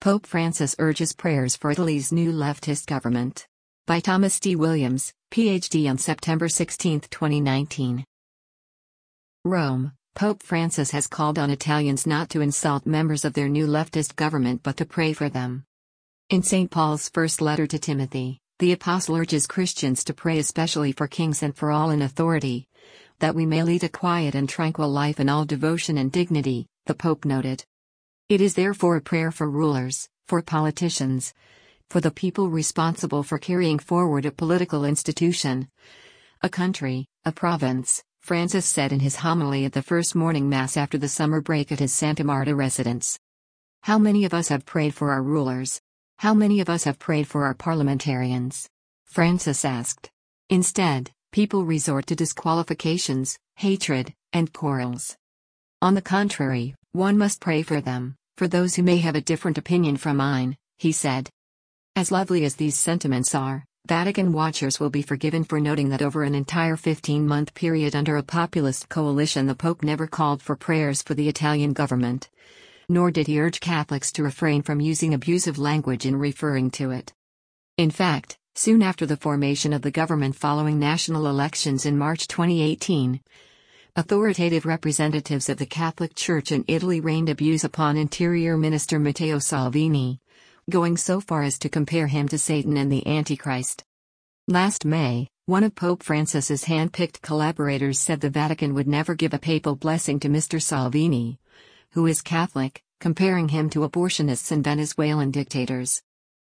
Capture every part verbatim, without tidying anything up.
Pope Francis urges prayers for Italy's new leftist government. By Thomas D. Williams, P H D on September sixteenth, twenty nineteen. Rome, Pope Francis has called on Italians not to insult members of their new leftist government but to pray for them. In Saint Paul's first letter to Timothy, the apostle urges Christians to pray especially for kings and for all in authority, that we may lead a quiet and tranquil life in all devotion and dignity, the Pope noted. It is therefore a prayer for rulers, for politicians, for the people responsible for carrying forward a political institution, a country, a province, Francis said in his homily at the first morning mass after the summer break at his Santa Marta residence. How many of us have prayed for our rulers? How many of us have prayed for our parliamentarians? Francis asked. Instead, people resort to disqualifications, hatred, and quarrels. On the contrary, one must pray for them, for those who may have a different opinion from mine, he said. As lovely as these sentiments are, Vatican watchers will be forgiven for noting that over an entire fifteen-month period under a populist coalition the Pope never called for prayers for the Italian government. Nor did he urge Catholics to refrain from using abusive language in referring to it. In fact, soon after the formation of the government following national elections in March twenty eighteen, authoritative representatives of the Catholic Church in Italy rained abuse upon Interior Minister Matteo Salvini, going so far as to compare him to Satan and the Antichrist. Last May, one of Pope Francis's hand-picked collaborators said the Vatican would never give a papal blessing to Mister Salvini, who is Catholic, comparing him to abortionists and Venezuelan dictators.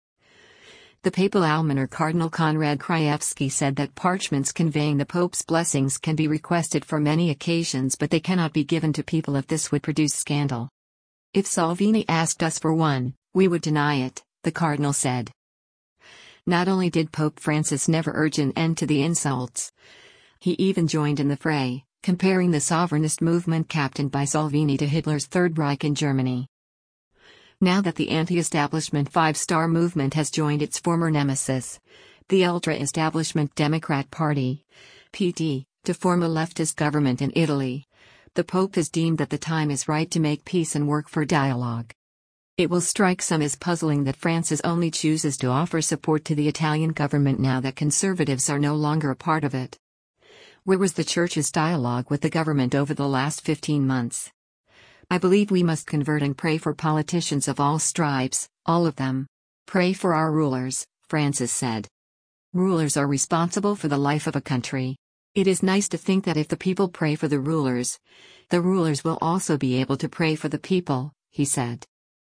The papal almoner Cardinal Konrad Krajewski said that parchments conveying the Pope's blessings can be requested for many occasions but they cannot be given to people if this would produce scandal. If Salvini asked us for one, we would deny it, the Cardinal said. Not only did Pope Francis never urge an end to the insults, he even joined in the fray, comparing the sovereignist movement captained by Salvini to Hitler's Third Reich in Germany. Now that the anti-establishment Five Star movement has joined its former nemesis, the ultra-establishment Democrat Party, P D, to form a leftist government in Italy, the Pope has deemed that the time is right to make peace and work for dialogue. It will strike some as puzzling that Francis only chooses to offer support to the Italian government now that conservatives are no longer a part of it. Where was the Church's dialogue with the government over the last fifteen months? I believe we must convert and pray for politicians of all stripes, all of them. Pray for our rulers, Francis said. Rulers are responsible for the life of a country. It is nice to think that if the people pray for the rulers, the rulers will also be able to pray for the people, he said.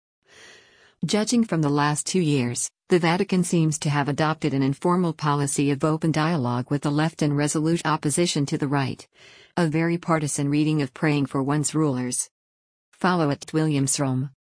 Judging from the last two years, the Vatican seems to have adopted an informal policy of open dialogue with the left and resolute opposition to the right, a very partisan reading of praying for one's rulers. Follow at Williams Rome.